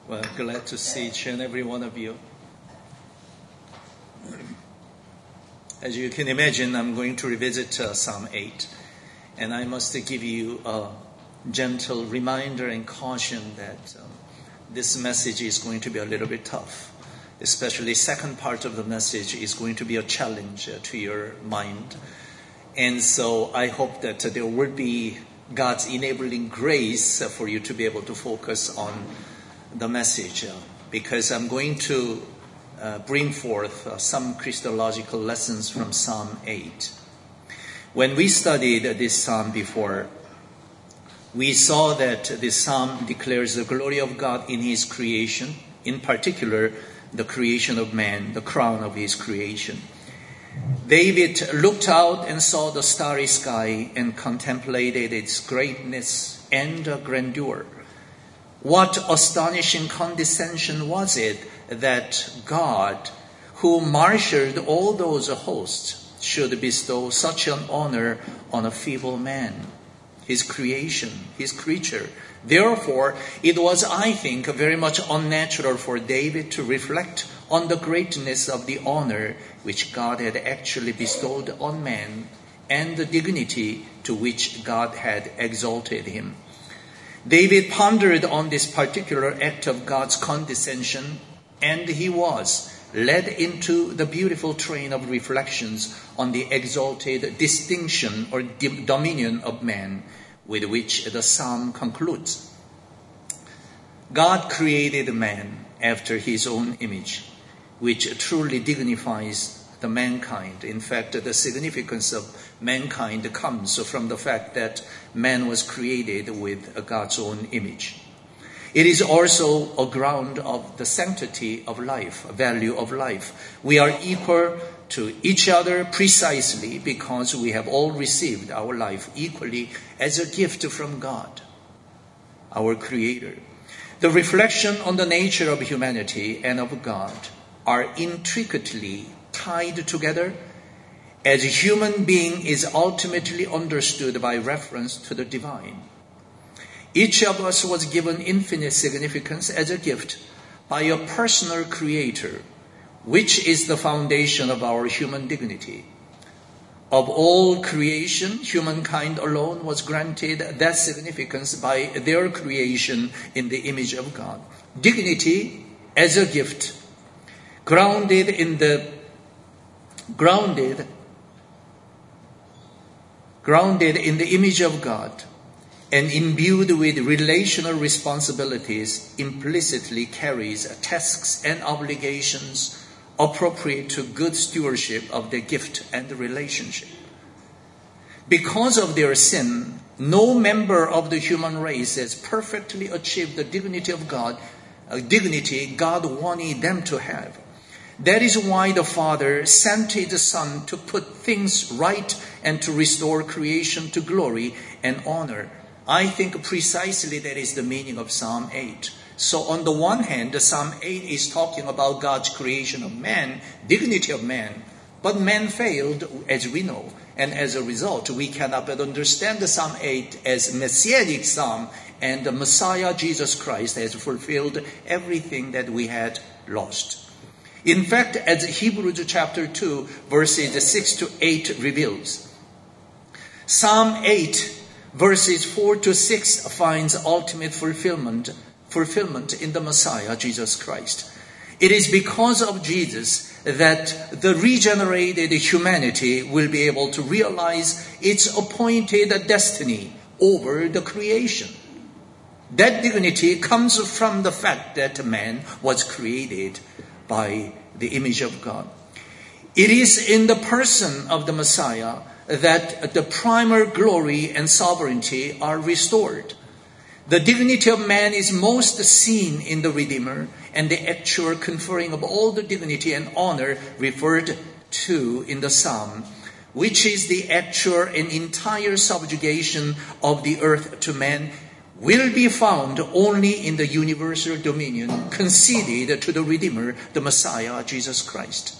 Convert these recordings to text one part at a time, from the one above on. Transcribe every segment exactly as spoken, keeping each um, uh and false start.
Well, glad to see each and every one of you. As you can imagine, I'm going to revisit uh, Psalm eight. And I must give you a gentle reminder and caution that um, this message is going to be a little bit tough. Especially the second part of the message is going to be a challenge uh, to your mind. And so I hope that uh, there will be God's enabling grace uh, for you to be able to focus on the message. Uh, because I'm going to uh, bring forth uh, some Christological lessons from Psalm eight. When we studied this psalm before, we saw that this psalm declares the glory of God in his creation, in particular, the creation of man, the crown of his creation. David looked out and saw the starry sky and contemplated its greatness and grandeur. What astonishing condescension was it that God, who marshaled all those hosts, should bestow such an honor on a feeble man, his creation, his creature. Therefore, it was, I think, very much unnatural for David to reflect on the greatness of the honor which God had actually bestowed on man and the dignity to which God had exalted him. David pondered on this particular act of God's condescension, and he was led into the beautiful train of reflections on the exalted distinction or dominion of man, with which the psalm concludes. God created man after his own image, which truly dignifies the mankind. In fact, the significance of mankind comes from the fact that man was created with God's own image. It is also a ground of the sanctity of life, value of life. We are equal to each other precisely because we have all received our life equally as a gift from God, our Creator. The reflection on the nature of humanity and of God are intricately tied together, as a human being is ultimately understood by reference to the divine. Each of us was given infinite significance as a gift by a personal creator, which is the foundation of our human dignity. Of all creation, humankind alone was granted that significance by their creation in the image of God. Dignity as a gift, grounded in the grounded, grounded in the image of God, and imbued with relational responsibilities, implicitly carries tasks and obligations appropriate to good stewardship of the gift and the relationship. Because of their sin, no member of the human race has perfectly achieved the dignity of God, a dignity God wanted them to have. That is why the Father sent his Son to put things right and to restore creation to glory and honor. I think precisely that is the meaning of Psalm eight. So on the one hand, the Psalm eight is talking about God's creation of man, dignity of man. But man failed, as we know. And as a result, we cannot but understand the Psalm eight as messianic psalm, and the Messiah, Jesus Christ, has fulfilled everything that we had lost. In fact, as Hebrews chapter two, verses six to eight reveals, Psalm eight, verses four to six finds ultimate fulfillment, fulfillment in the Messiah, Jesus Christ. It is because of Jesus that the regenerated humanity will be able to realize its appointed destiny over the creation. That dignity comes from the fact that man was created by the image of God. It is in the person of the Messiah that the primal glory and sovereignty are restored. The dignity of man is most seen in the Redeemer, and the actual conferring of all the dignity and honor referred to in the Psalm, which is the actual and entire subjugation of the earth to man, will be found only in the universal dominion conceded to the Redeemer, the Messiah, Jesus Christ.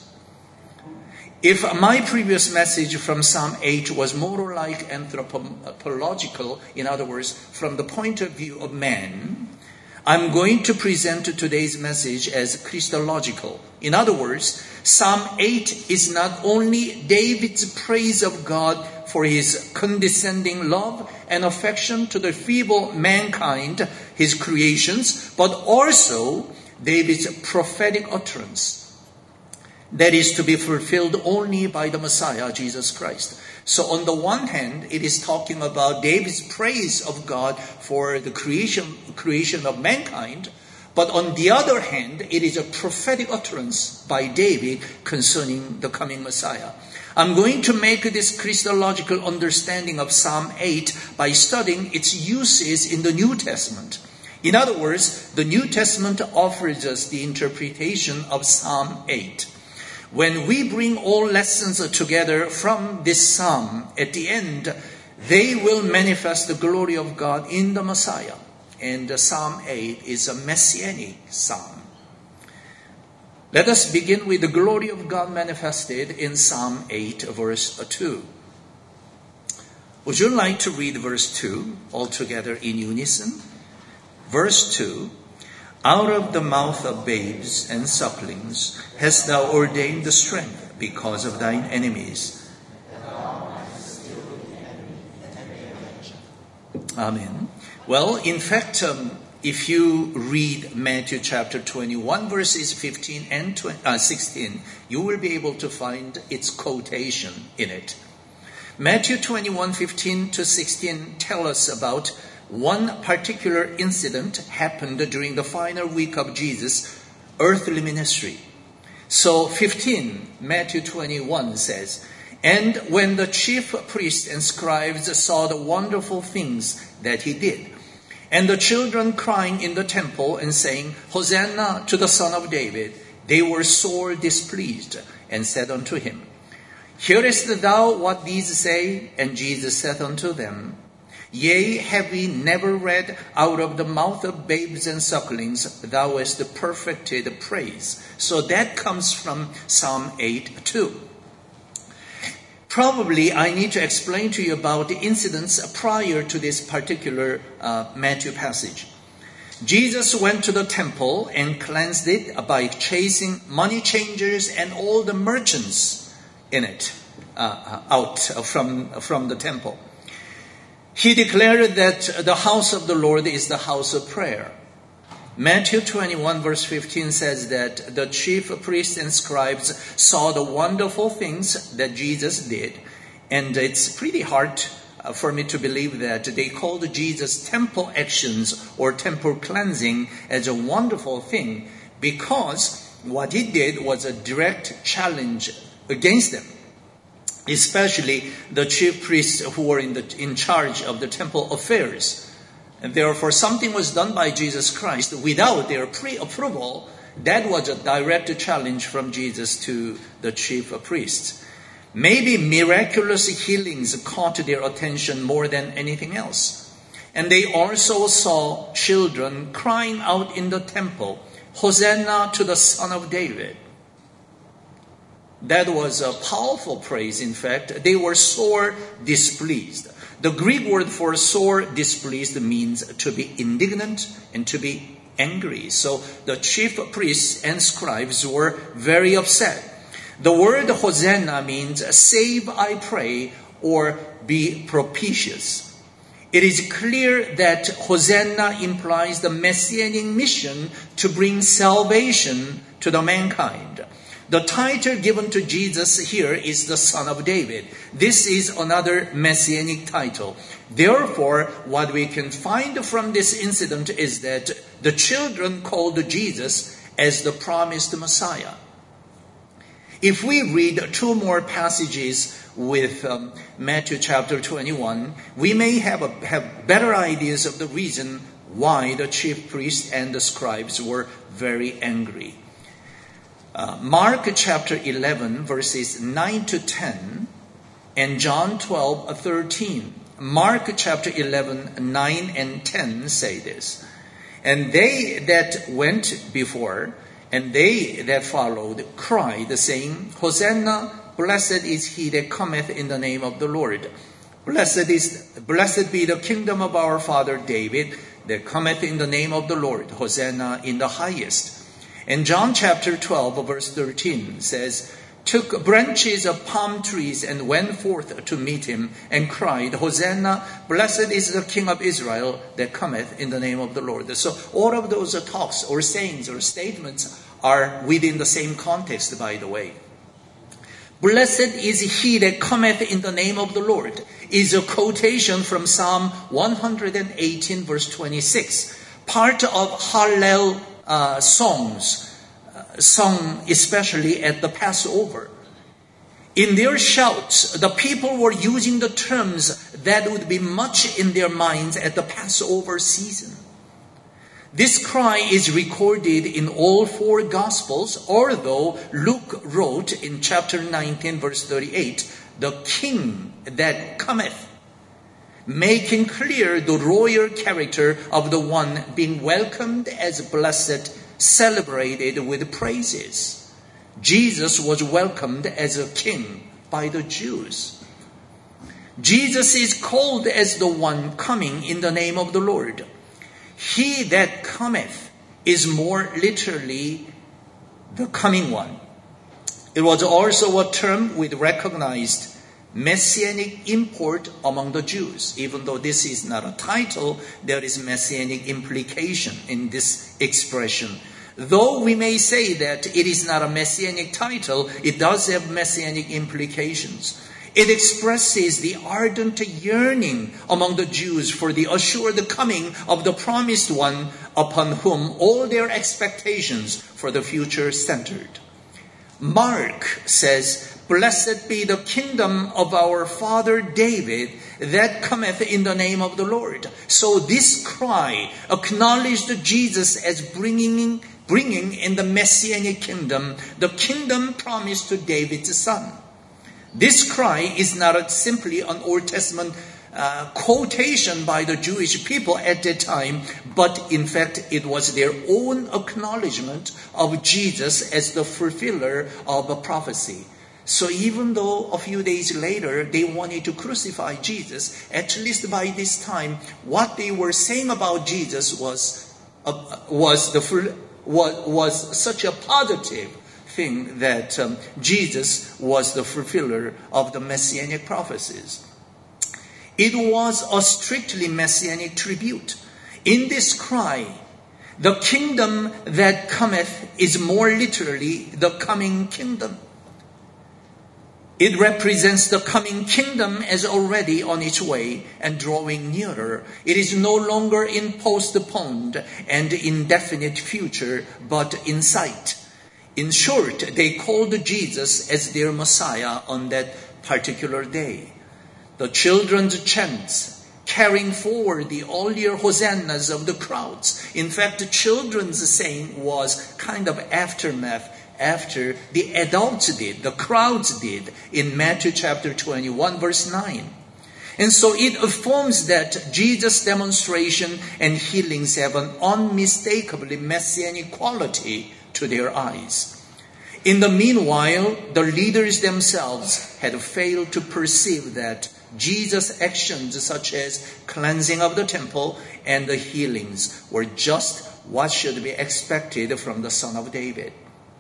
If my previous message from Psalm eight was more like anthropological, in other words, from the point of view of man, I'm going to present today's message as Christological. In other words, Psalm eight is not only David's praise of God for his condescending love and affection to the feeble mankind, his creations, but also David's prophetic utterance that is to be fulfilled only by the Messiah, Jesus Christ. So on the one hand, it is talking about David's praise of God for the creation, creation of mankind. But on the other hand, it is a prophetic utterance by David concerning the coming Messiah. I'm going to make this Christological understanding of Psalm eight by studying its uses in the New Testament. In other words, the New Testament offers us the interpretation of Psalm eight. When we bring all lessons together from this psalm, at the end, they will manifest the glory of God in the Messiah. And Psalm eight is a messianic psalm. Let us begin with the glory of God manifested in Psalm eight, verse two. Would you like to read verse two all together in unison? Verse two. Out of the mouth of babes and sucklings hast thou ordained the strength because of thine enemies. Amen. Well, in fact, um, if you read Matthew chapter twenty-one, verses fifteen and sixteen, you will be able to find its quotation in it. Matthew twenty-one, fifteen to sixteen tell us about one particular incident happened during the final week of Jesus' earthly ministry. So fifteen, Matthew twenty-one says, "And when the chief priests and scribes saw the wonderful things that he did, and the children crying in the temple and saying, Hosanna to the Son of David, they were sore displeased, and said unto him, Hearest thou what these say? And Jesus said unto them, Yea, have we never read, out of the mouth of babes and sucklings thou hast perfected praise? So that comes from Psalm eight too. Probably I need to explain to you about the incidents prior to this particular uh, Matthew passage. Jesus went to the temple and cleansed it by chasing money changers and all the merchants in it uh, out from, from the temple. He declared that the house of the Lord is the house of prayer. Matthew twenty-one verse fifteen says that the chief priests and scribes saw the wonderful things that Jesus did. And it's pretty hard for me to believe that they called Jesus' temple actions or temple cleansing as a wonderful thing, because what he did was a direct challenge against them. Especially the chief priests who were in, the, in charge of the temple affairs. And therefore, something was done by Jesus Christ without their pre-approval. That was a direct challenge from Jesus to the chief priests. Maybe miraculous healings caught their attention more than anything else. And they also saw children crying out in the temple, Hosanna to the Son of David. That was a powerful praise. In fact, they were sore displeased. The Greek word for sore displeased means to be indignant and to be angry. So the chief priests and scribes were very upset. The word Hosanna means save, I pray, or be propitious. It is clear that Hosanna implies the messianic mission to bring salvation to the mankind. The title given to Jesus here is the Son of David. This is another messianic title. Therefore, what we can find from this incident is that the children called Jesus as the promised Messiah. If we read two more passages with um, Matthew chapter twenty-one, we may have, a, have better ideas of the reason why the chief priests and the scribes were very angry. Uh, Mark chapter eleven, verses nine to ten, and John twelve, thirteen. Mark chapter eleven, nine and ten say this. And they that went before, and they that followed, cried, saying, Hosanna, blessed is he that cometh in the name of the Lord. Blessed is, blessed be the kingdom of our father David. that cometh in the name of the Lord. Hosanna in the highest. And John chapter twelve, verse thirteen says, took branches of palm trees and went forth to meet him and cried, Hosanna, blessed is the King of Israel that cometh in the name of the Lord. So all of those talks or sayings or statements are within the same context, by the way. Blessed is he that cometh in the name of the Lord is a quotation from Psalm one eighteen, verse twenty-six, part of Hallel uh, songs, sung especially at the Passover. In their shouts, the people were using the terms that would be much in their minds at the Passover season. This cry is recorded in all four Gospels, although Luke wrote in chapter nineteen, verse thirty-eight, the King that cometh, making clear the royal character of the one being welcomed as blessed, celebrated with praises. Jesus was welcomed as a king by the Jews. Jesus is called as the one coming in the name of the Lord. He that cometh is more literally the coming one. It was also a term with recognized messianic import among the Jews. Even though this is not a title, there is messianic implication in this expression. Though we may say that it is not a messianic title, it does have messianic implications. It expresses the ardent yearning among the Jews for the assured coming of the promised one upon whom all their expectations for the future centered. Mark says, blessed be the kingdom of our father David that cometh in the name of the Lord. So this cry acknowledged Jesus as bringing, bringing in the messianic kingdom, the kingdom promised to David's son. This cry is not simply an Old Testament uh, quotation by the Jewish people at that time, but in fact it was their own acknowledgement of Jesus as the fulfiller of a prophecy. So even though a few days later they wanted to crucify Jesus, at least by this time, what they were saying about Jesus was uh, was the was, was such a positive thing that um, Jesus was the fulfiller of the messianic prophecies. It was a strictly messianic tribute. In this cry, the kingdom that cometh is more literally the coming kingdom. It represents the coming kingdom as already on its way and drawing nearer. It is no longer in postponed and indefinite future, but in sight. In short, they called Jesus as their Messiah on that particular day. The children's chants carrying forward the earlier hosannas of the crowds. In fact, the children's saying was kind of aftermath after the adults did, the crowds did, in Matthew chapter twenty-one, verse nine. And so it affirms that Jesus' demonstration and healings have an unmistakably messianic quality to their eyes. In the meanwhile, the leaders themselves had failed to perceive that Jesus' actions such as cleansing of the temple and the healings were just what should be expected from the Son of David.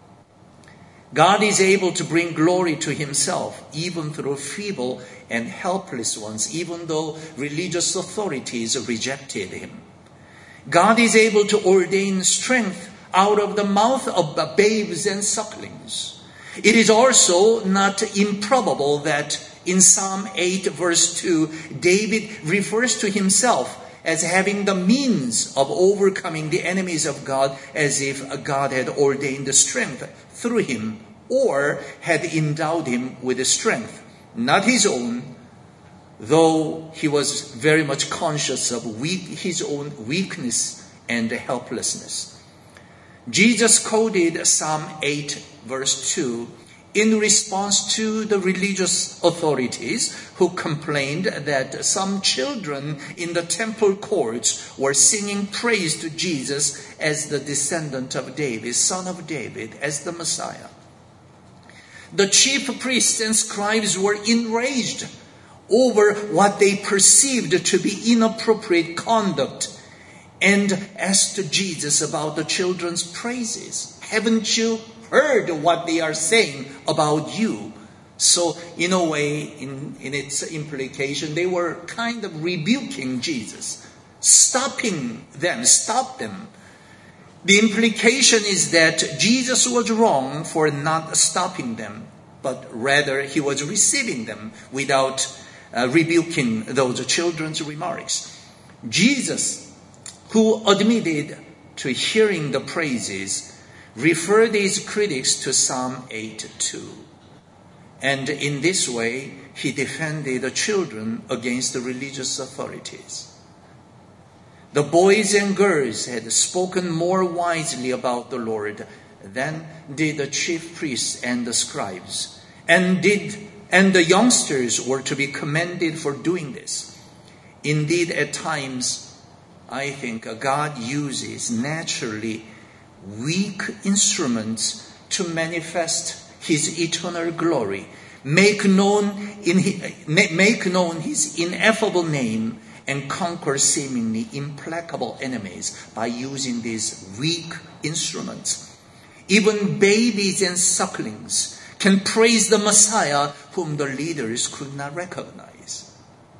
God is able to bring glory to himself even through feeble and helpless ones, even though religious authorities rejected him. God is able to ordain strength out of the mouth of babes and sucklings. It is also not improbable that in Psalm eight verse two, David refers to himself as having the means of overcoming the enemies of God, as if God had ordained the strength through him or had endowed him with the strength, not his own, though he was very much conscious of weak, his own weakness and helplessness. Jesus quoted Psalm eight verse two in response to the religious authorities who complained that some children in the temple courts were singing praise to Jesus as the descendant of David, son of David, as the Messiah. The chief priests and scribes were enraged over what they perceived to be inappropriate conduct and asked Jesus about the children's praises. Haven't you heard what they are saying about you? So in a way, in, in its implication, they were kind of rebuking Jesus, stopping them, stop them. The implication is that Jesus was wrong for not stopping them, but rather he was receiving them without uh, rebuking those children's remarks. Jesus, who admitted to hearing the praises, referred his critics to Psalm eight two. And in this way, he defended the children against the religious authorities. The boys and girls had spoken more wisely about the Lord than did the chief priests and the scribes, and did and the youngsters were to be commended for doing this. Indeed, at times, I think God uses naturally weak instruments to manifest his eternal glory, make known in his, make known his ineffable name, and conquer seemingly implacable enemies by using these weak instruments. Even babies and sucklings can praise the Messiah whom the leaders could not recognize.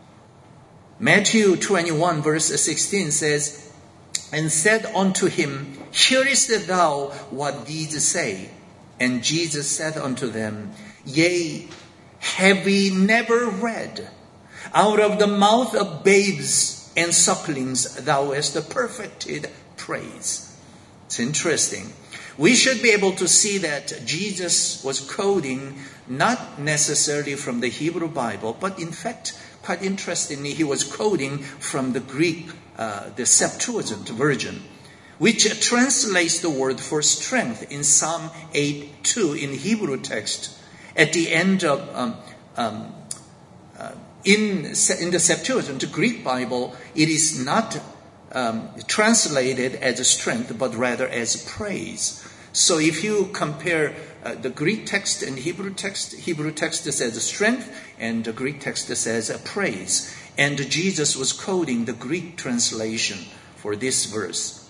Matthew twenty-one verse sixteen says, "And said unto him, Hearest thou what these say? And Jesus said unto them, Yea, have ye never read, out of the mouth of babes and sucklings thou hast perfected praise." It's interesting. We should be able to see that Jesus was quoting not necessarily from the Hebrew Bible, but in fact, quite interestingly, he was quoting from the Greek, uh, the Septuagint version, which translates the word for strength in Psalm eight two in Hebrew text. At the end of, um, um, uh, in, in the Septuagint, the Greek Bible, it is not um, translated as strength, but rather as praise. So if you compare uh, the Greek text and Hebrew text, Hebrew text says strength, and the Greek text says praise. And Jesus was quoting the Greek translation for this verse.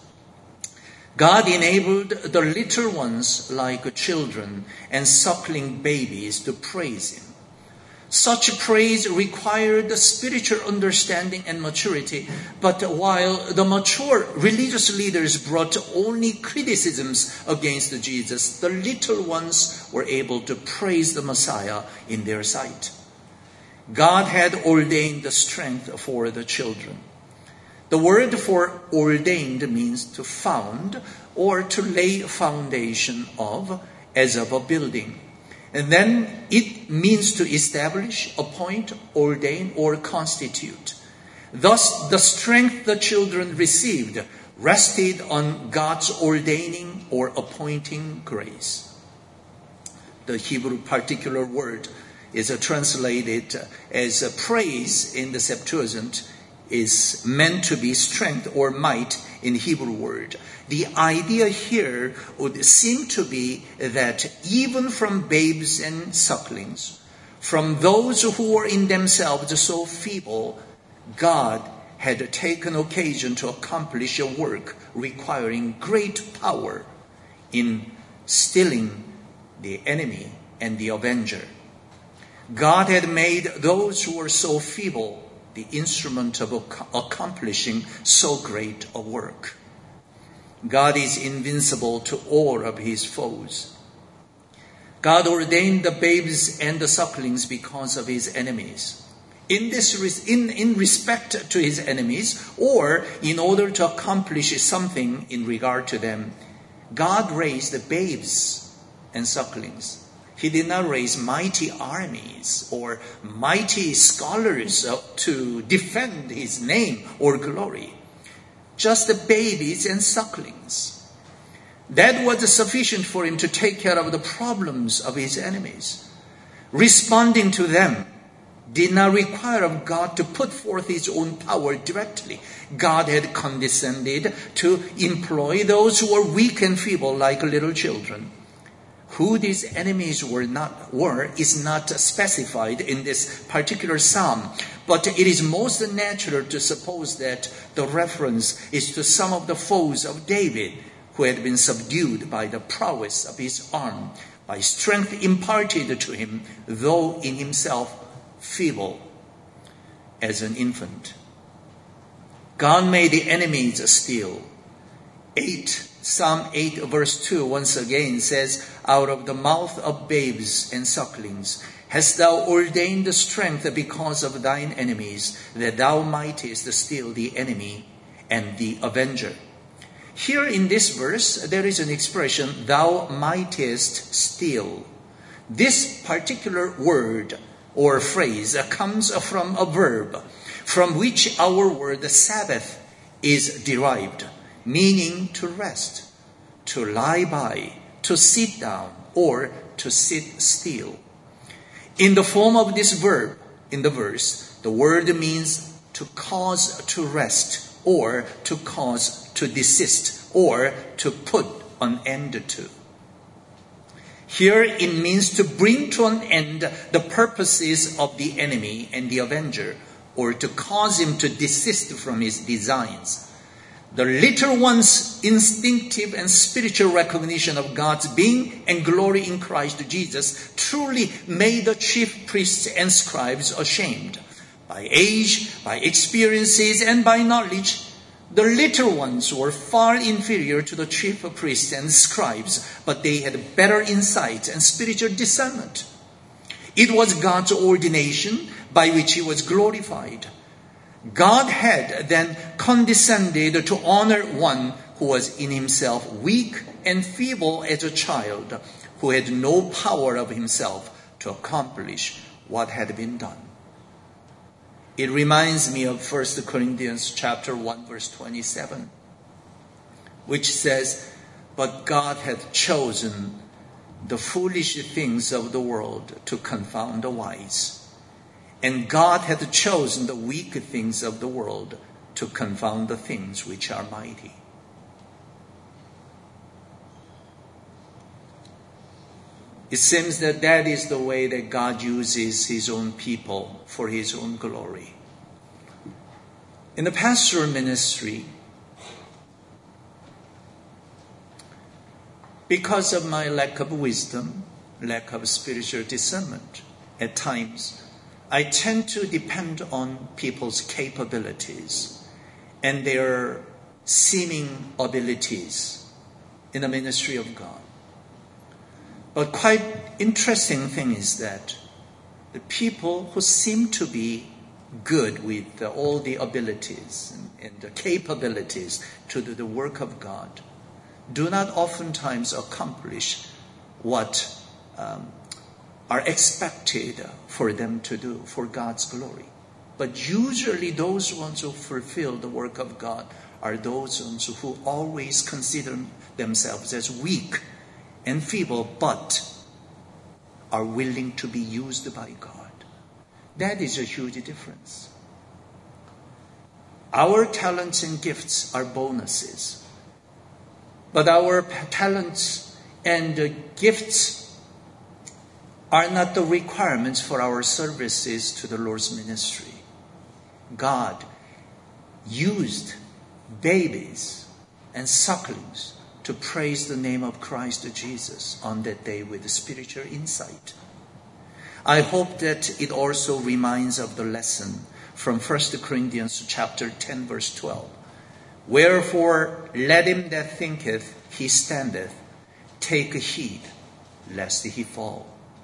God enabled the little ones like children and suckling babies to praise him. Such praise required spiritual understanding and maturity, but while the mature religious leaders brought only criticisms against Jesus, the little ones were able to praise the Messiah in their sight. God had ordained the strength for the children. The word for ordained means to found or to lay foundation of, as of a building. And then it means to establish, appoint, ordain, or constitute. Thus, the strength the children received rested on God's ordaining or appointing grace. The Hebrew particular word is translated as a praise in the Septuagint, is meant to be strength or might in Hebrew word. The idea here would seem to be that even from babes and sucklings, from those who were in themselves so feeble, God had taken occasion to accomplish a work requiring great power in stilling the enemy and the avenger. God had made those who were so feeble the instrument of accomplishing so great a work. God is invincible to all of his foes. God ordained the babes and the sucklings because of his enemies. In this, in, in respect to his enemies, or in order to accomplish something in regard to them, God raised the babes and sucklings. He did not raise mighty armies or mighty scholars to defend his name or glory. Just the babies and sucklings. That was sufficient for him to take care of the problems of his enemies. Responding to them did not require of God to put forth his own power directly. God had condescended to employ those who were weak and feeble like little children. Who these enemies were not were is not specified in this particular psalm, But it is most natural to suppose that the reference is to some of the foes of David who had been subdued by the prowess of his arm, by strength imparted to him, though in himself feeble as an infant. God made the enemies still. Eight, Psalm eight verse two once again says, out of the mouth of babes and sucklings hast thou ordained the strength because of thine enemies, that thou mightest still the enemy and the avenger. Here in this verse, there is an expression, thou mightest still. This particular word or phrase comes from a verb from which our word Sabbath is derived, meaning to rest, to lie by, to sit down, or to sit still. In the form of this verb in the verse, the word means to cause to rest, or to cause to desist, or to put an end to. Here it means to bring to an end the purposes of the enemy and the avenger, or to cause him to desist from his designs. The little one's instinctive and spiritual recognition of God's being and glory in Christ Jesus truly made the chief priests and scribes ashamed. By age, by experiences, and by knowledge, the little ones were far inferior to the chief priests and scribes, but they had better insight and spiritual discernment. It was God's ordination by which he was glorified. God had then condescended to honor one who was in himself weak and feeble as a child, who had no power of himself to accomplish what had been done. It reminds me of First Corinthians chapter one, verse twenty-seven, which says, but God hath chosen the foolish things of the world to confound the wise. And God hath chosen the weak things of the world to confound the things which are mighty. It seems that that is the way that God uses his own people for his own glory. In the pastoral ministry, because of my lack of wisdom, lack of spiritual discernment, at times, I tend to depend on people's capabilities and their seeming abilities in the ministry of God. But quite interesting thing is that the people who seem to be good with all the abilities and, and the capabilities to do the work of God do not oftentimes accomplish what um, are expected for them to do for God's glory. But usually those ones who fulfill the work of God are those ones who always consider themselves as weak and feeble, but are willing to be used by God. That is a huge difference. Our talents and gifts are bonuses, but our talents and gifts are not the requirements for our services to the Lord's ministry. God used babies and sucklings to praise the name of Christ Jesus on that day with spiritual insight. I hope that it also reminds of the lesson from First Corinthians chapter ten, verse twelve. Wherefore, let him that thinketh he standeth take heed, lest he fall.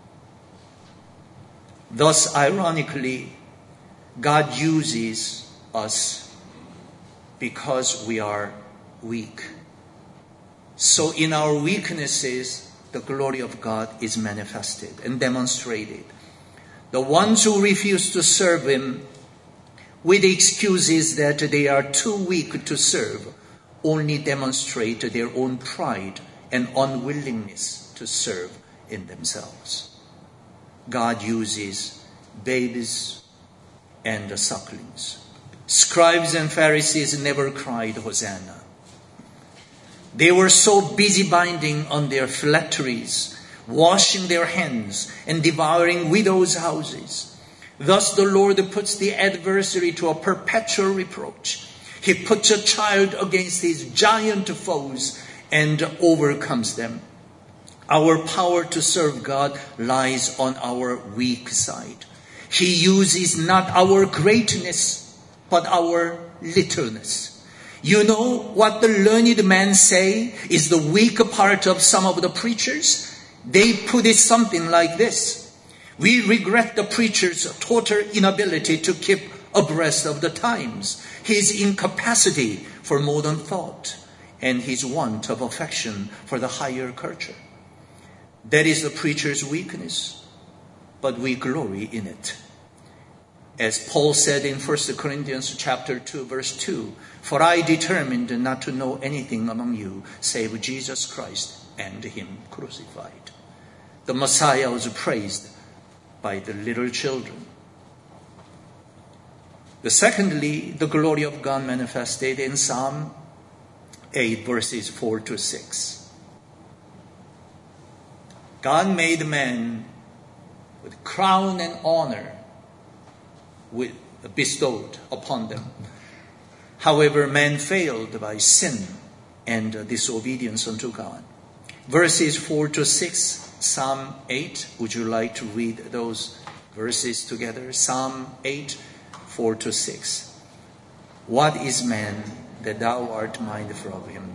Thus, ironically, God uses us because we are weak. So in our weaknesses, the glory of God is manifested and demonstrated. The ones who refuse to serve him with the excuses that they are too weak to serve only demonstrate their own pride and unwillingness to serve in themselves. God uses babies and the sucklings. Scribes and Pharisees never cried Hosanna. They were so busy binding on their phylacteries, washing their hands, and devouring widows' houses. Thus the Lord puts the adversary to a perpetual reproach. He puts a child against his giant foes and overcomes them. Our power to serve God lies on our weak side. He uses not our greatness, but our littleness. You know what the learned men say is the weak part of some of the preachers? They put it something like this: we regret the preacher's total inability to keep abreast of the times, his incapacity for modern thought, and his want of affection for the higher culture. That is the preacher's weakness, but we glory in it. As Paul said in First Corinthians chapter two, verse two, "For I determined not to know anything among you save Jesus Christ and him crucified." The Messiah was praised by the little children. The secondly, the glory of God manifested in Psalm eight, verses four to six. God made man with crown and honor with, bestowed upon them. However, man failed by sin and disobedience unto God. Verses four to six, Psalm eight. Would you like to read those verses together? Psalm eight, four to six. What is man that thou art mindful of him?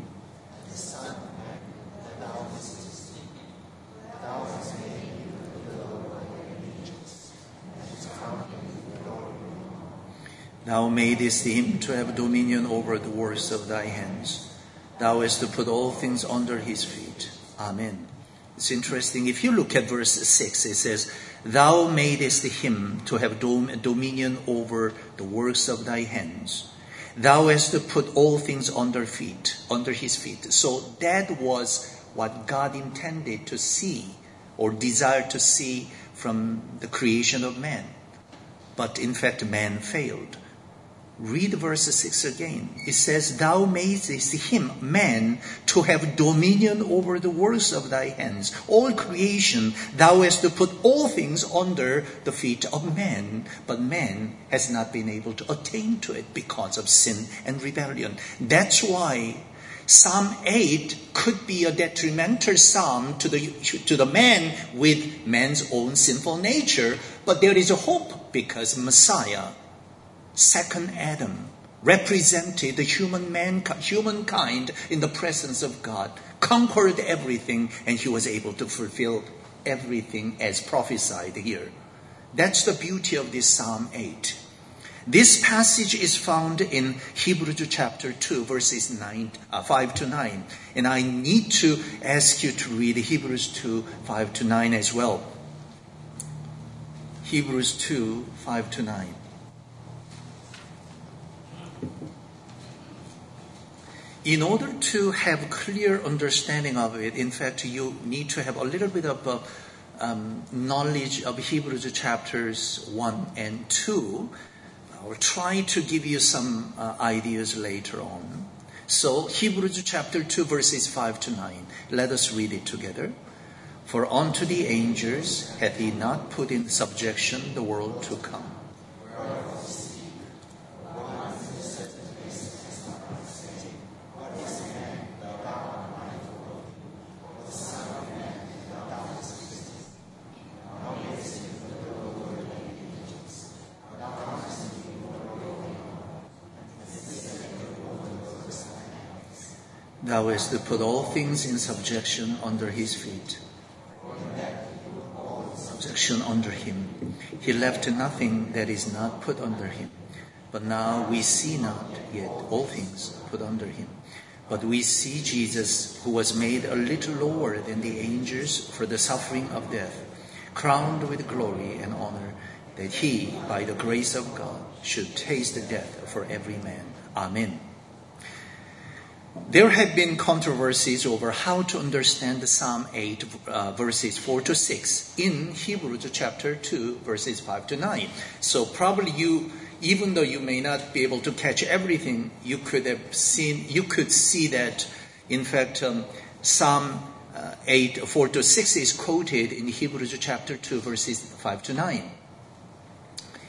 Thou madest him to have dominion over the works of thy hands. Thou hast to put all things under his feet. Amen. It's interesting. If you look at verse six, it says, Thou madest him to have dom- dominion over the works of thy hands. Thou hast to put all things under feet, under his feet. So that was what God intended to see or desired to see from the creation of man. But in fact, man failed. Read verse six again. It says, Thou madest him, man, to have dominion over the works of thy hands. All creation, thou hast to put all things under the feet of man. But man has not been able to attain to it because of sin and rebellion. That's why Psalm eight could be a detrimental psalm to the, to the man with man's own sinful nature. But there is a hope because Messiah, second Adam, represented the human man, humankind in the presence of God, conquered everything, and he was able to fulfill everything as prophesied here. That's the beauty of this Psalm eight. This passage is found in Hebrews chapter two, verses nine, uh, five to nine. And I need to ask you to read Hebrews two, five to nine as well. Hebrews two, five to nine. In order to have clear understanding of it, in fact, you need to have a little bit of uh, um, knowledge of Hebrews chapters one and two. I'll try to give you some uh, ideas later on. So, Hebrews chapter two, verses five to nine. Let us read it together. For unto the angels hath he not put in subjection the world to come. Thou hast to put all things in subjection under his feet. Subjection under him. He left nothing that is not put under him. But now we see not yet all things put under him. But we see Jesus, who was made a little lower than the angels for the suffering of death, crowned with glory and honor, that he, by the grace of God, should taste death for every man. Amen. There have been controversies over how to understand the Psalm eight, uh, verses four to six in Hebrews chapter two, verses five to nine. So probably you, even though you may not be able to catch everything, you could have seen, you could see that, in fact, um, Psalm uh, eight, four to six is quoted in Hebrews chapter two, verses five to nine.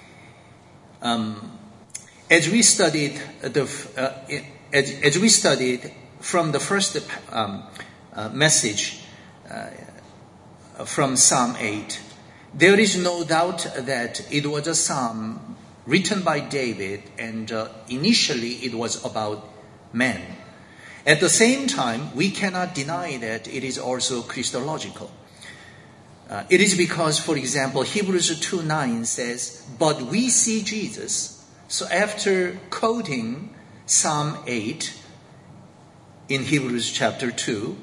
Um, as we studied the uh, as, as we studied from the first um, uh, message uh, from Psalm eight, there is no doubt that it was a psalm written by David, and uh, initially it was about man. At the same time, we cannot deny that it is also Christological. Uh, it is because, for example, Hebrews two nine says, "But we see Jesus." So after quoting Psalm eight in Hebrews chapter two,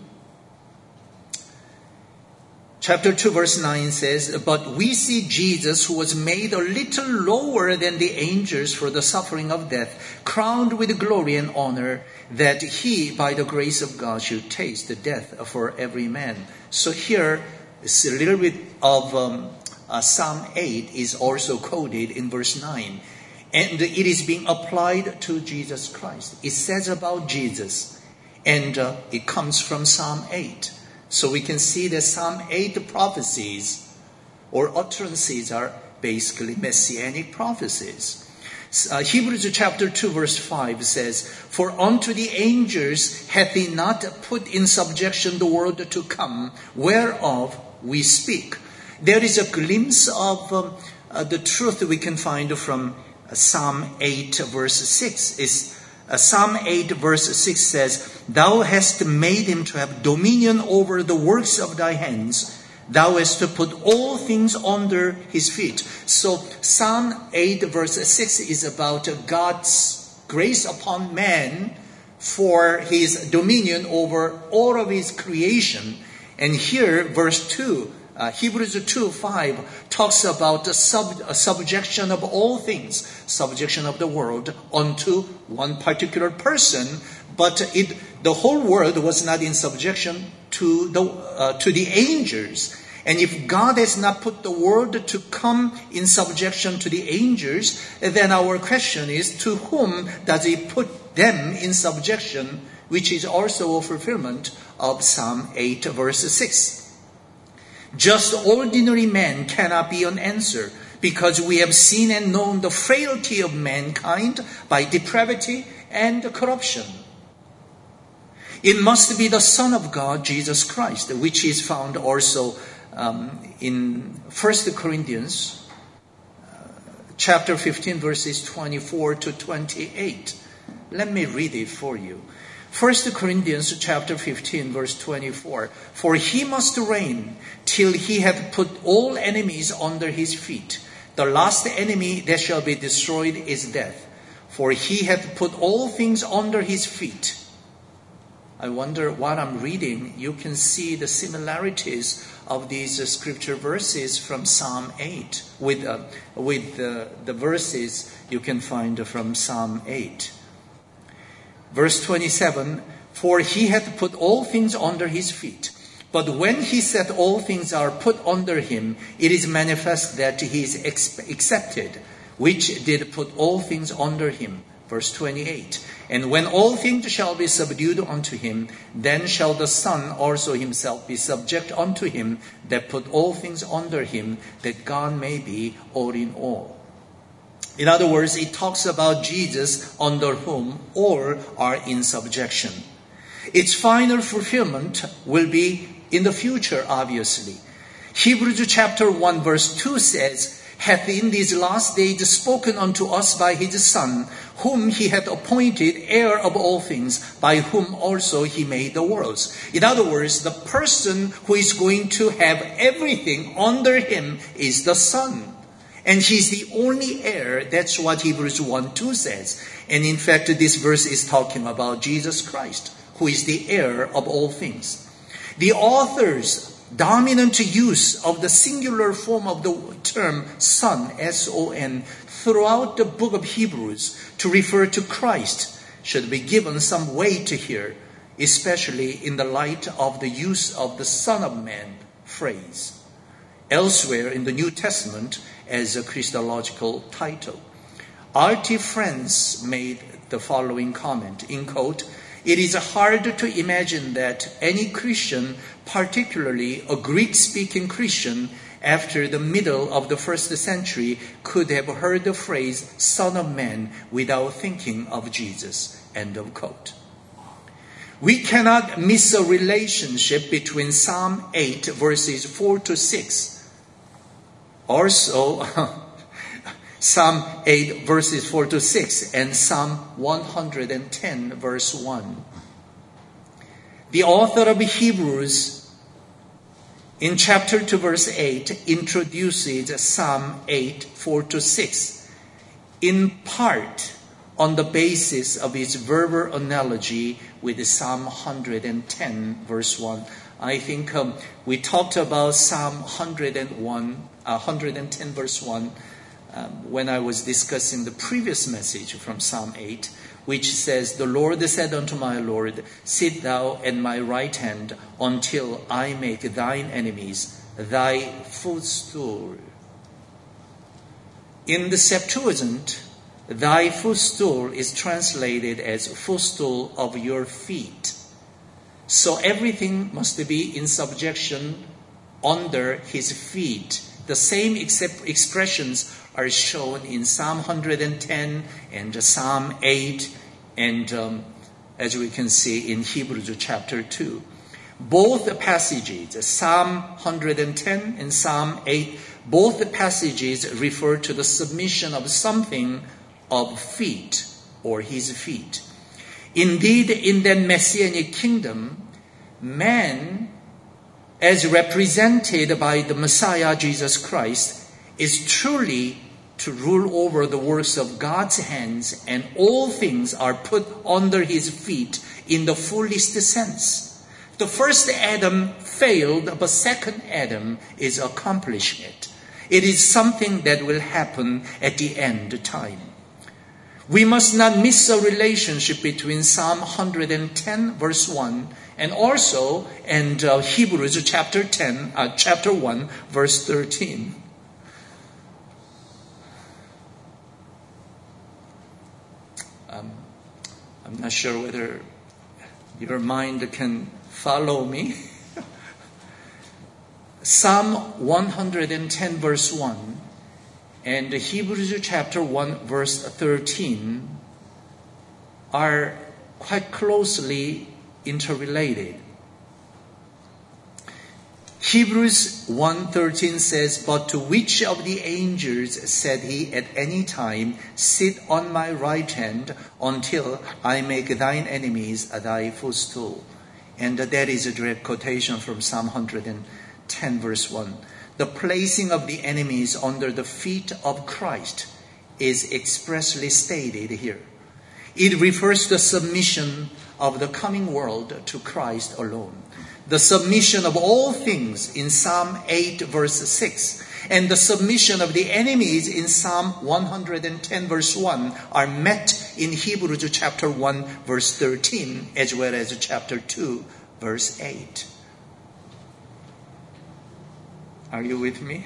chapter two verse nine says, "But we see Jesus, who was made a little lower than the angels for the suffering of death, crowned with glory and honor, that he, by the grace of God, should taste the death for every man." So here, it's a little bit of um, uh, Psalm eight is also quoted in verse nine. And it is being applied to Jesus Christ. It says about Jesus, and uh, it comes from Psalm eight. So we can see that Psalm eight prophecies or utterances are basically messianic prophecies. Uh, Hebrews chapter two verse five says, "For unto the angels hath he not put in subjection the world to come, whereof we speak." There is a glimpse of um, uh, the truth we can find from uh, Psalm eight verse six. Is Uh, Psalm eight verse six says, "Thou hast made him to have dominion over the works of thy hands. Thou hast put all things under his feet." So Psalm eight verse six is about God's grace upon man for his dominion over all of his creation. And here verse two, Uh, Hebrews two five talks about the sub, uh, subjection of all things, subjection of the world unto one particular person, but it, the whole world was not in subjection to the uh, to the angels. And if God has not put the world to come in subjection to the angels, then our question is, to whom does he put them in subjection, which is also a fulfillment of Psalm eight verse six. Just ordinary man cannot be an answer, because we have seen and known the frailty of mankind by depravity and corruption. It must be the Son of God, Jesus Christ, which is found also um, in First Corinthians uh, chapter fifteen, verses twenty-four to twenty-eight. Let me read it for you. First Corinthians chapter fifteen, verse twenty-four. "For he must reign till he hath put all enemies under his feet. The last enemy that shall be destroyed is death. For he hath put all things under his feet." I wonder what I'm reading. You can see the similarities of these uh, scripture verses from Psalm eight with, uh, with uh, the verses you can find from Psalm eight. Verse twenty-seven, "For he hath put all things under his feet. But when he said all things are put under him, it is manifest that he is ex- accepted, which did put all things under him." Verse twenty-eight, "And when all things shall be subdued unto him, then shall the Son also himself be subject unto him that put all things under him, that God may be all in all." In other words, it talks about Jesus under whom all are in subjection. Its final fulfillment will be in the future, obviously. Hebrews chapter one verse two says, "Hath in these last days spoken unto us by his Son, whom he hath appointed heir of all things, by whom also he made the worlds." In other words, the person who is going to have everything under him is the Son. And he's the only heir. That's what Hebrews one two says. And in fact, this verse is talking about Jesus Christ, who is the heir of all things. The author's dominant use of the singular form of the term Son, S O N, throughout the book of Hebrews to refer to Christ should be given some weight here, especially in the light of the use of the Son of Man phrase elsewhere in the New Testament as a Christological title. R T France made the following comment, in quote, "It is hard to imagine that any Christian, particularly a Greek-speaking Christian, after the middle of the first century could have heard the phrase Son of Man without thinking of Jesus. End of quote. We cannot miss a relationship between Psalm eight verses four to six. Also, Psalm eight verses four to six and Psalm one hundred ten verse one. The author of Hebrews in chapter two verse eight introduces Psalm eight four to six in part on the basis of its verbal analogy with Psalm one hundred ten verse one. I think um, we talked about Psalm one hundred one, uh, one hundred ten verse one um, when I was discussing the previous message from Psalm eight, which says, "The Lord said unto my Lord, sit thou at my right hand until I make thine enemies thy footstool." In the Septuagint, thy footstool is translated as footstool of your feet. So everything must be in subjection under his feet. The same expressions are shown in Psalm one hundred ten and Psalm eight and um, as we can see in Hebrews chapter two. Both passages, Psalm one hundred ten and Psalm eight, both passages refer to the submission of something of feet or his feet. Indeed, in the Messianic kingdom, man, as represented by the Messiah Jesus Christ, is truly to rule over the works of God's hands, and all things are put under his feet in the fullest sense. The first Adam failed, but second Adam is accomplishing it. It is something that will happen at the end time. We must not miss a relationship between Psalm one hundred ten verse one and also and uh, Hebrews chapter ten, uh, chapter one verse thirteen. Um, I'm not sure whether your mind can follow me. Psalm one hundred ten verse one and Hebrews chapter one verse thirteen are quite closely interrelated. Hebrews one thirteen says, "But to which of the angels said he at any time, sit on my right hand until I make thine enemies thy footstool?" And that is a direct quotation from Psalm one hundred ten verse one. The placing of the enemies under the feet of Christ is expressly stated here. It refers to the submission of the coming world to Christ alone. The submission of all things in Psalm eight verse six and the submission of the enemies in Psalm one hundred ten verse one are met in Hebrews chapter one verse thirteen as well as chapter two verse eight. Are you with me?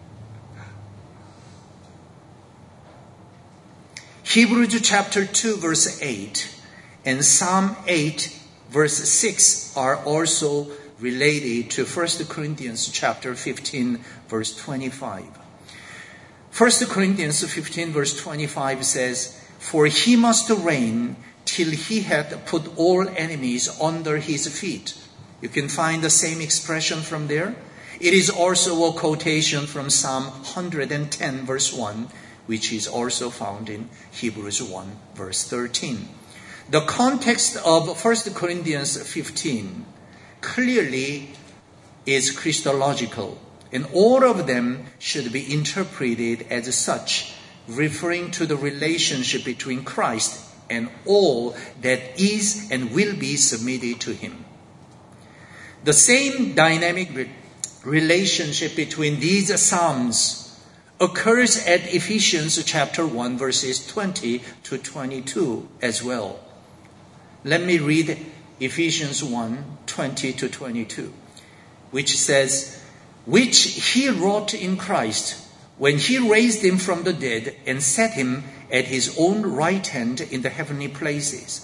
Hebrews chapter two verse eight and Psalm eight verse six are also related to First Corinthians chapter fifteen verse twenty-five. First Corinthians fifteen verse twenty-five says, "For he must reign till he hath put all enemies under his feet." You can find the same expression from there. It is also a quotation from Psalm one hundred ten verse one, which is also found in Hebrews one verse thirteen. The context of First Corinthians fifteen clearly is Christological, and all of them should be interpreted as such, referring to the relationship between Christ and all that is and will be submitted to him. The same dynamic re- relationship between these psalms occurs at Ephesians chapter one verses twenty to twenty-two as well. Let me read Ephesians one twenty to twenty-two, which says, "Which he wrought in Christ, when he raised him from the dead and set him at his own right hand in the heavenly places,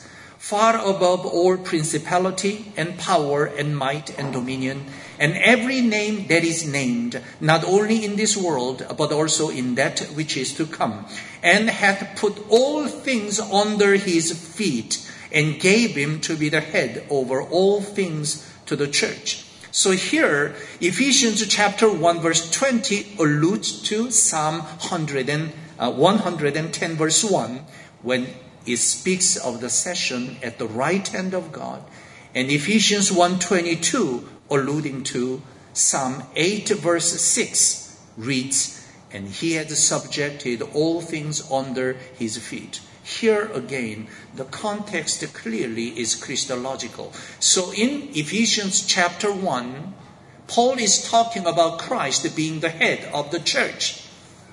far above all principality and power and might and dominion, and every name that is named, not only in this world, but also in that which is to come, and hath put all things under his feet, and gave him to be the head over all things to the church. So here, Ephesians chapter one verse twenty alludes to Psalm one hundred ten verse one, when it speaks of the session at the right hand of God, and Ephesians one twenty-two alluding to Psalm eight verse six reads, and he had subjected all things under his feet. Here again, the context clearly is Christological. So in Ephesians chapter one, Paul is talking about Christ being the head of the church,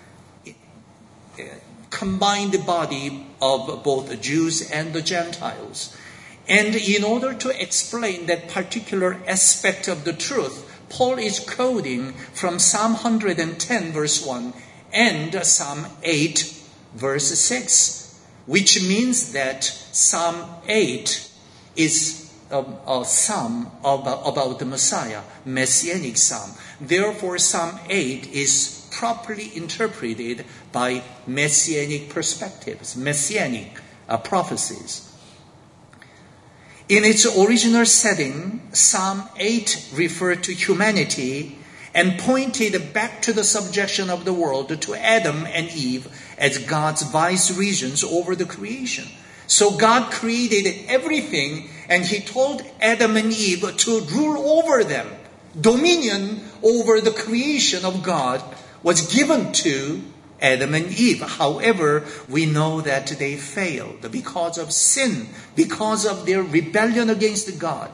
combined body of both the Jews and the Gentiles. And in order to explain that particular aspect of the truth, Paul is quoting from Psalm one hundred ten verse one and Psalm eight verse six, which means that Psalm eight is a, a psalm about, about the Messiah, messianic psalm. Therefore, Psalm eight is properly interpreted by messianic perspectives, messianic uh, prophecies. In its original setting, Psalm eight referred to humanity and pointed back to the subjection of the world to Adam and Eve as God's vice regents over the creation. So God created everything, and he told Adam and Eve to rule over them. Dominion over the creation of God was given to Adam and Eve. However, we know that they failed because of sin, because of their rebellion against God.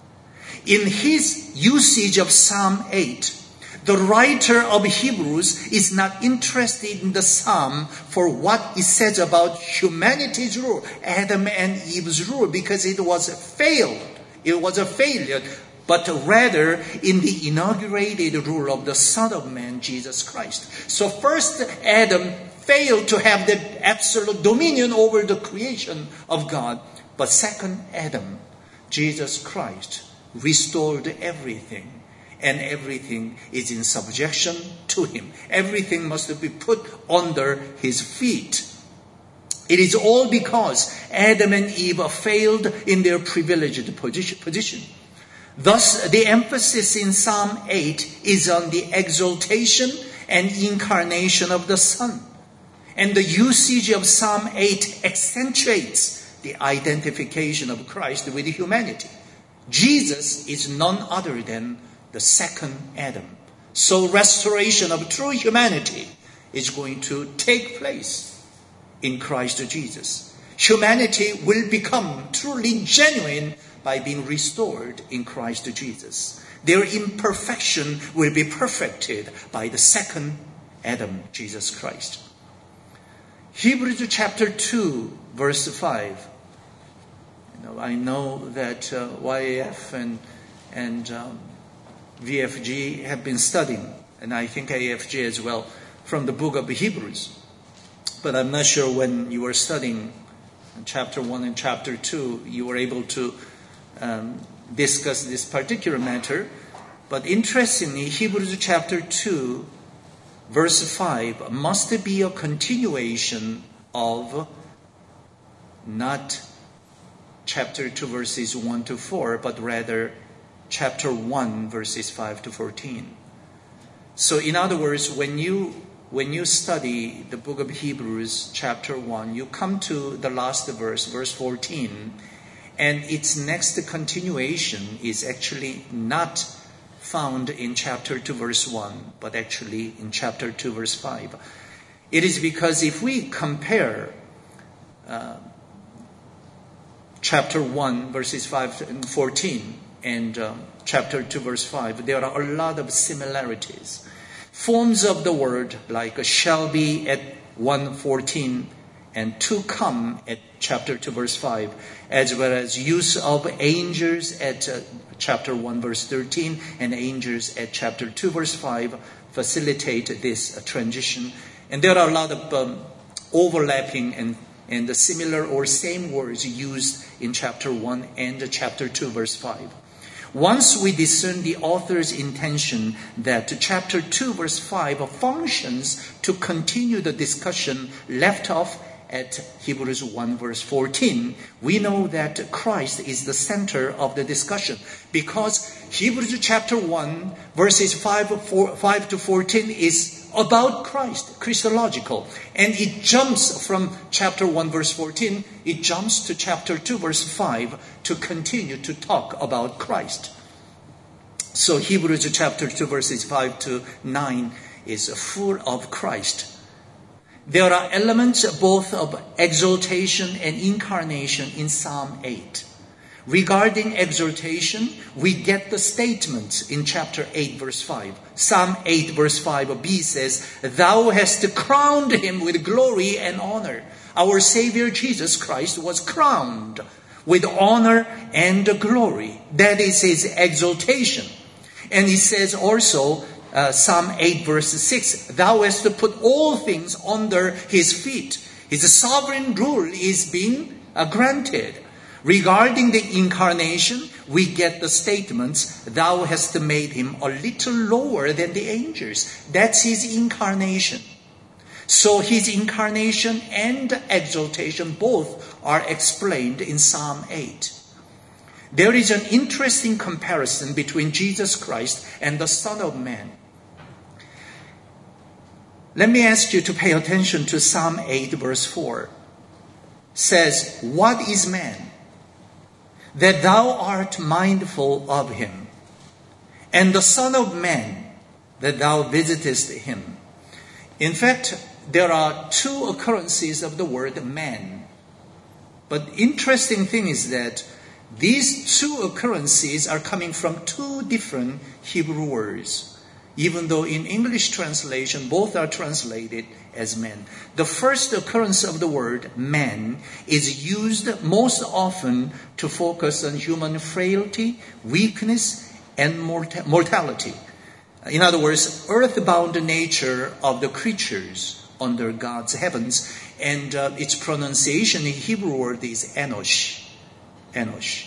In his usage of Psalm eight, the writer of Hebrews is not interested in the psalm for what it says about humanity's rule, Adam and Eve's rule, because it was failed. It was a failure. But rather in the inaugurated rule of the Son of Man, Jesus Christ. So first, Adam failed to have the absolute dominion over the creation of God. But second, Adam, Jesus Christ, restored everything. And everything is in subjection to him. Everything must be put under his feet. It is all because Adam and Eve failed in their privileged position. Thus, the emphasis in Psalm eight is on the exaltation and incarnation of the Son. And the usage of Psalm eight accentuates the identification of Christ with humanity. Jesus is none other than the second Adam. So restoration of true humanity is going to take place in Christ Jesus. Humanity will become truly genuine by being restored in Christ Jesus. Their imperfection will be perfected by the second Adam, Jesus Christ. Hebrews chapter two, verse five. You know, I know that uh, Y A F and, and um, V F G have been studying, and I think A F G as well, from the book of Hebrews. But I'm not sure when you were studying chapter one and chapter two, you were able to Um, discuss this particular matter. But interestingly, Hebrews chapter two, verse five must be a continuation of not chapter two, verses one to four, but rather chapter one, verses five to fourteen. So in other words, when you when you study the book of Hebrews chapter one, you come to the last verse, verse fourteen, and its next continuation is actually not found in chapter two, verse one, but actually in chapter two, verse five. It is because if we compare uh, chapter one, verses five and fourteen, and um, chapter two, verse five, there are a lot of similarities. Forms of the word like shall be at one fourteen and to come at chapter two, verse five, as well as use of angels at uh, chapter one, verse thirteen, and angels at chapter two, verse five, facilitate this uh, transition. And there are a lot of um, overlapping and and the similar or same words used in chapter one and chapter two, verse five. Once we discern the author's intention that chapter two, verse five functions to continue the discussion left off at Hebrews one, verse fourteen, we know that Christ is the center of the discussion, because Hebrews chapter one, verses five, four, five to fourteen is about Christ, Christological. And it jumps from chapter one, verse fourteen, it jumps to chapter two, verse five to continue to talk about Christ. So Hebrews chapter two, verses five to nine is full of Christ. There are elements both of exaltation and incarnation in Psalm eight. Regarding exaltation, we get the statements in chapter eight, verse five. Psalm eight, verse five b says, "Thou hast crowned him with glory and honor." Our Savior Jesus Christ was crowned with honor and glory. That is his exaltation. And he says also, Uh, Psalm eight, verse six, "Thou hast to put all things under his feet." His sovereign rule is being uh, granted. Regarding the incarnation, we get the statements, "Thou hast made him a little lower than the angels." That's his incarnation. So his incarnation and exaltation both are explained in Psalm eight. There is an interesting comparison between Jesus Christ and the Son of Man. Let me ask you to pay attention to Psalm eight, verse four. It says, "What is man, that thou art mindful of him, and the Son of Man, that thou visitest him?" In fact, there are two occurrences of the word man. But interesting thing is that these two occurrences are coming from two different Hebrew words, even though in English translation both are translated as man. The first occurrence of the word man is used most often to focus on human frailty, weakness, and mortality. In other words, earthbound nature of the creatures under God's heavens, and uh, its pronunciation in Hebrew word is Enosh. Enosh.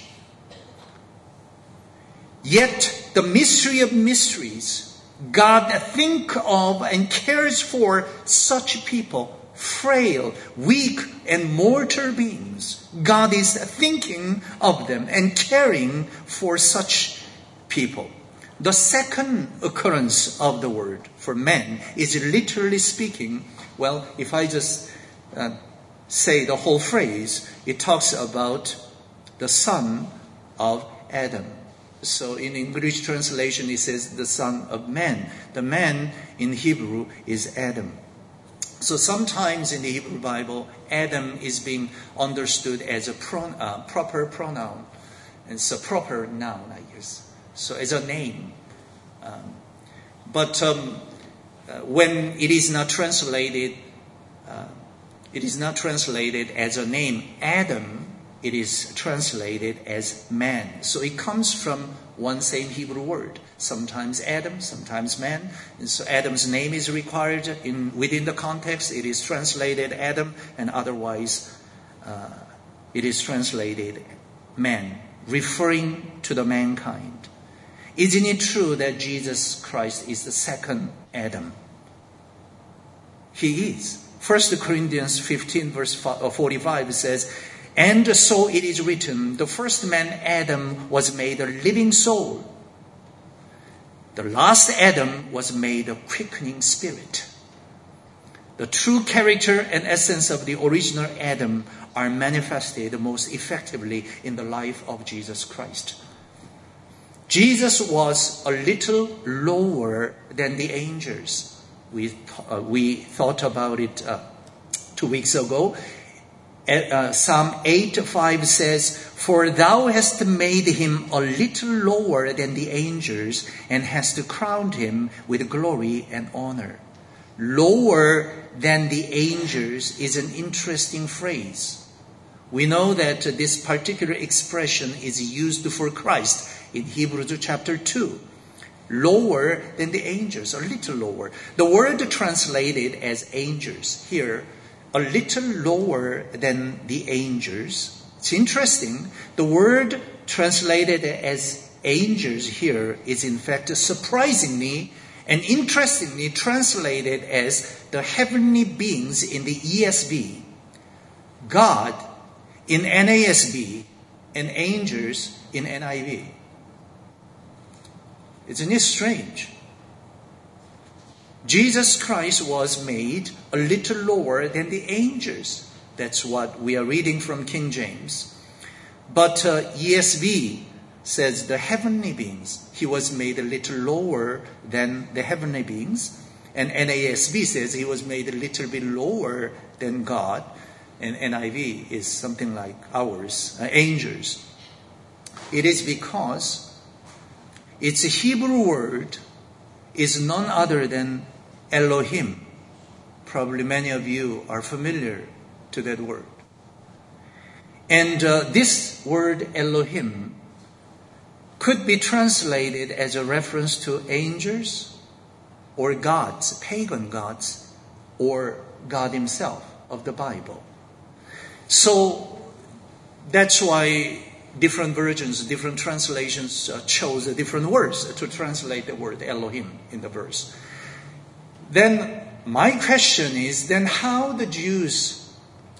Yet the mystery of mysteries, God thinks of and cares for such people, frail, weak, and mortal beings. God is thinking of them and caring for such people. The second occurrence of the word for man is, literally speaking, well, if I just uh, say the whole phrase, it talks about the son of Adam. So in English translation, it says the son of man. The man in Hebrew is Adam. So sometimes in the Hebrew Bible, Adam is being understood as a pron- uh, proper pronoun. And it's a proper noun, I guess. So as a name. Um, but um, uh, when it is not translated, uh, it is not translated as a name, Adam, it is translated as man. So it comes from one same Hebrew word. Sometimes Adam, sometimes man. And so Adam's name is required in within the context. It is translated Adam, and otherwise uh, it is translated man, referring to the mankind. Isn't it true that Jesus Christ is the second Adam? He is. First Corinthians fifteen verse forty-five says, "And so it is written, the first man Adam was made a living soul. The last Adam was made a quickening spirit." The true character and essence of the original Adam are manifested most effectively in the life of Jesus Christ. Jesus was a little lower than the angels. We, uh, we thought about it uh, two weeks ago. Uh, Psalm eight five says, "For thou hast made him a little lower than the angels, and hast crowned him with glory and honor." Lower than the angels is an interesting phrase. We know that this particular expression is used for Christ in Hebrews chapter two. Lower than the angels, a little lower. The word translated as angels here a little lower than the angels. It's interesting. The word translated as angels here is in fact surprisingly and interestingly translated as the heavenly beings in the E S V, God in N A S B, and angels in N I V. Isn't it strange? Jesus Christ was made a little lower than the angels. That's what we are reading from King James. But uh, E S V says the heavenly beings. He was made a little lower than the heavenly beings. And N A S B says he was made a little bit lower than God. And N I V is something like ours, uh, angels. It is because its Hebrew word is none other than Elohim. Probably many of you are familiar to that word. And uh, this word Elohim could be translated as a reference to angels or gods, pagan gods, or God himself of the Bible. So that's why different versions, different translations uh, chose different words to translate the word Elohim in the verse. Then my question is, then how the Jews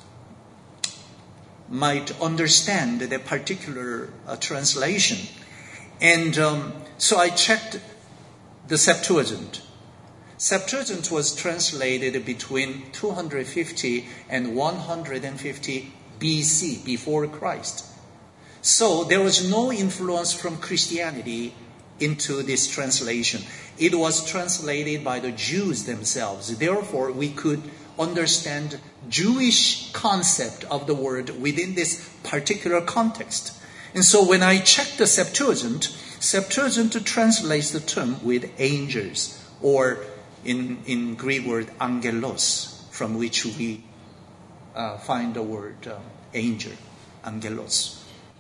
might understand that particular uh, translation? And um, so I checked the Septuagint. Septuagint was translated between two hundred fifty and one hundred fifty B C, before Christ. So there was no influence from Christianity into this translation. It was translated by the Jews themselves. Therefore, we could understand Jewish concept of the word within this particular context. And so when I checked the Septuagint, Septuagint translates the term with angels, or in, in Greek word angelos, from which we uh, find the word uh, angel, angelos.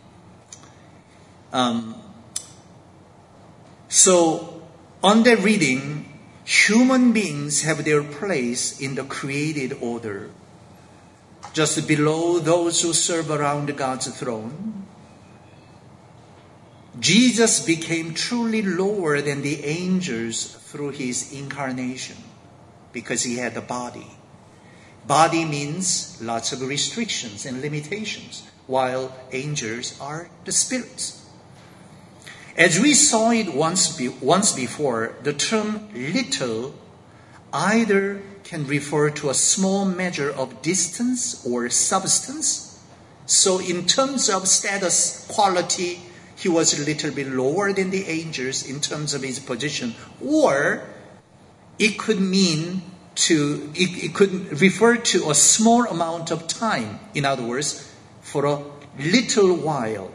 Um, so, on the reading, human beings have their place in the created order, just below those who serve around God's throne. Jesus became truly lower than the angels through his incarnation, because he had a body. Body means lots of restrictions and limitations, while angels are the spirits. As we saw it once, be, once before, the term little either can refer to a small measure of distance or substance. So in terms of status, quality, he was a little bit lower than the angels in terms of his position. Or it could mean to, it, it could refer to a small amount of time. In other words, for a little while.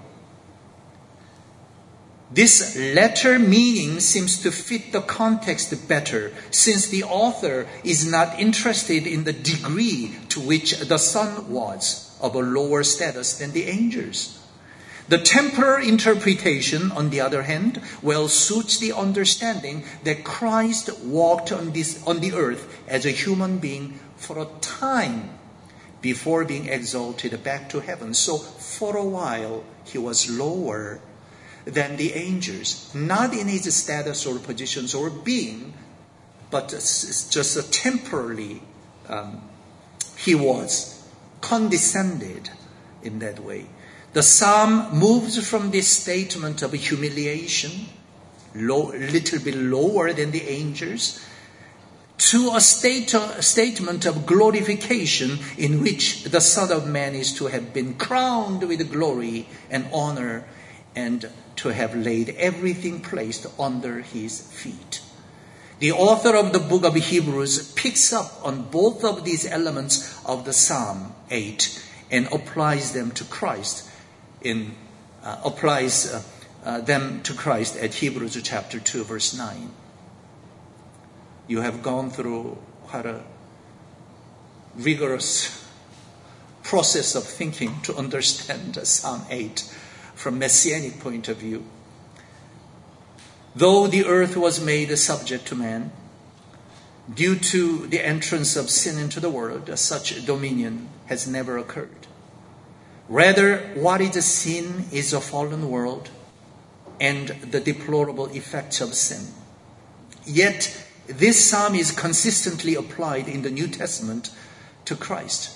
This latter meaning seems to fit the context better, since the author is not interested in the degree to which the Son was of a lower status than the angels. The temporal interpretation, on the other hand, well suits the understanding that Christ walked on this on the earth as a human being for a time before being exalted back to heaven. So for a while he was lower than the angels, not in his status or positions or being, but just a temporarily um, he was condescended in that way. The psalm moves from this statement of humiliation, low, a little bit lower than the angels, to a, state, a statement of glorification in which the Son of Man is to have been crowned with glory and honor and to have laid everything placed under his feet. The author of the book of Hebrews picks up on both of these elements of the Psalm eight and applies them to Christ. In uh, applies uh, uh, them to Christ at Hebrews chapter two, verse nine. You have gone through quite a rigorous process of thinking to understand Psalm eight from messianic point of view. Though the earth was made subject to man, Due to the entrance of sin into the world, such dominion has never occurred. Rather, what is sin is a fallen world and the deplorable effects of sin. Yet, this psalm is consistently applied in the New Testament to Christ.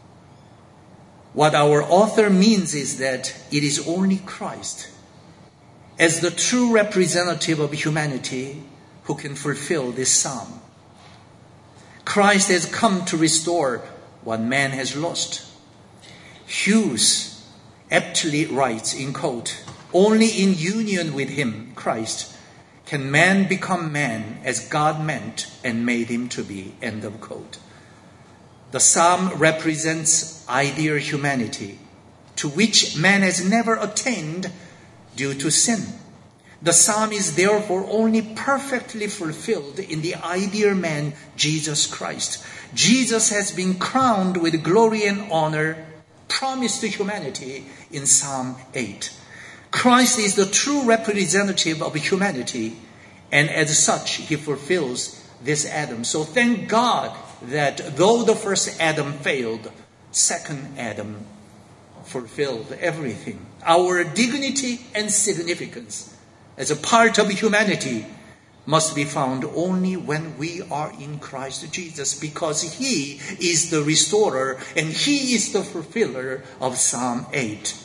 What our author means is that it is only Christ, as the true representative of humanity, who can fulfill this psalm. Christ has come to restore what man has lost. Hughes aptly writes, in quote, "Only in union with him, Christ, can man become man as God meant and made him to be," end of quote. The psalm represents ideal humanity to which man has never attained due to sin. The psalm is therefore only perfectly fulfilled in the ideal man, Jesus Christ. Jesus has been crowned with glory and honor promised to humanity in Psalm eight. Christ is the true representative of humanity, and as such, he fulfills this Adam. So thank God that though the first Adam failed, second Adam fulfilled everything. Our dignity and significance as a part of humanity must be found only when we are in Christ Jesus, because he is the restorer and he is the fulfiller of Psalm eight.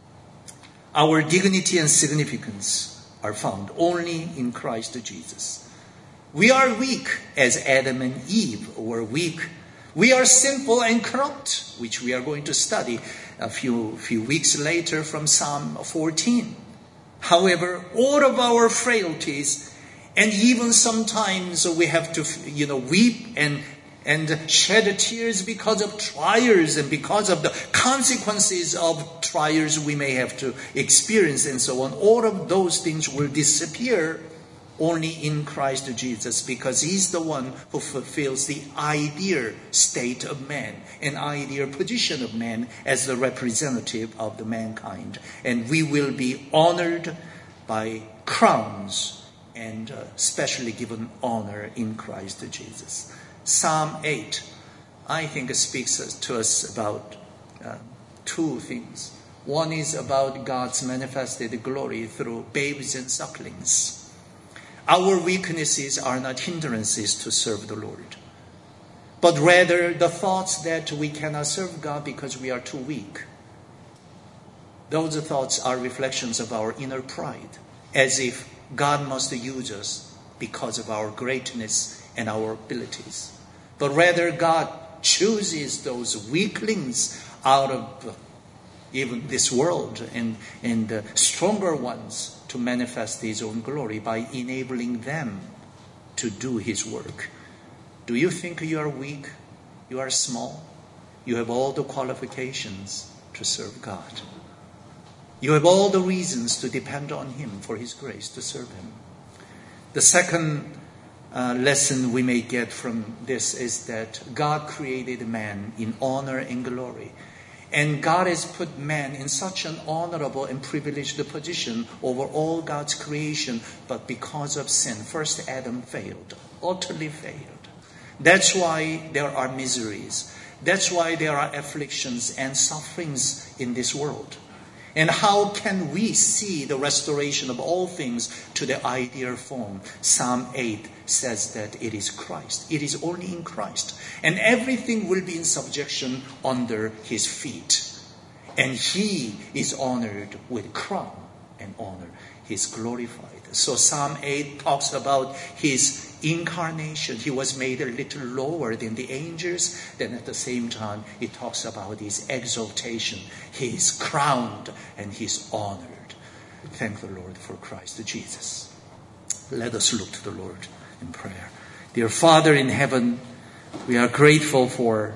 Our dignity and significance are found only in Christ Jesus. We are weak as Adam and Eve were weak. We are sinful and corrupt, which we are going to study a few, few weeks later from Psalm fourteen. However, all of our frailties, and even sometimes we have to, you know, weep and and shed tears because of trials and because of the consequences of trials we may have to experience and so on. All of those things will disappear only in Christ Jesus, because he's the one who fulfills the ideal state of man, an ideal position of man as the representative of the mankind. And we will be honored by crowns and uh, specially given honor in Christ Jesus. Psalm eight, I think, speaks to us about uh, two things. One is about God's manifested glory through babes and sucklings. Our weaknesses are not hindrances to serve the Lord, but rather the thoughts that we cannot serve God because we are too weak. Those thoughts are reflections of our inner pride, as if God must use us because of our greatness and our abilities. But rather God chooses those weaklings out of even this world and, and the stronger ones to manifest his own glory by enabling them to do his work. Do you think you are weak? You are small? You have all the qualifications to serve God. You have all the reasons to depend on him for his grace to serve him. The second uh, lesson we may get from this is that God created man in honor and glory. And God has put man in such an honorable and privileged position over all God's creation. But because of sin, first Adam failed, utterly failed. That's why there are miseries. That's why there are afflictions and sufferings in this world. And how can we see the restoration of all things to the ideal form? Psalm eight says that it is Christ. It is only in Christ. And everything will be in subjection under his feet. And he is honored with crown and honor. He is glorified. So Psalm eight talks about his incarnation. He was made a little lower than the angels. Then at the same time, it talks about his exaltation. He is crowned and he is honored. Thank the Lord for Christ Jesus. Let us look to the Lord in prayer. Dear Father in heaven, we are grateful for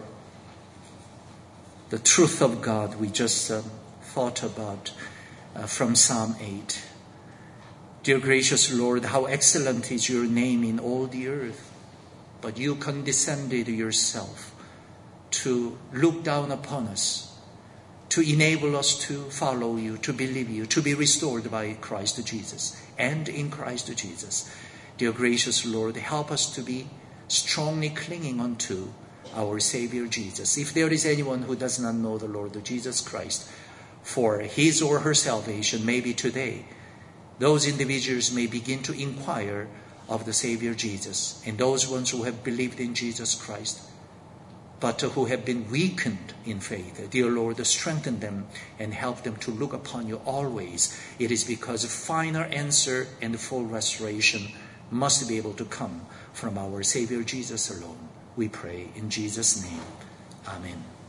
the truth of God we just um, thought about uh, from Psalm eight. Dear gracious Lord, how excellent is your name in all the earth. But you condescended yourself to look down upon us, to enable us to follow you, to believe you, to be restored by Christ Jesus and in Christ Jesus. Dear gracious Lord, help us to be strongly clinging onto our Savior Jesus. If there is anyone who does not know the Lord Jesus Christ for his or her salvation, maybe today, those individuals may begin to inquire of the Savior Jesus. And those ones who have believed in Jesus Christ, but who have been weakened in faith, dear Lord, strengthen them and help them to look upon you always. It is because final answer and full restoration must be able to come from our Savior Jesus alone. We pray in Jesus' name. Amen.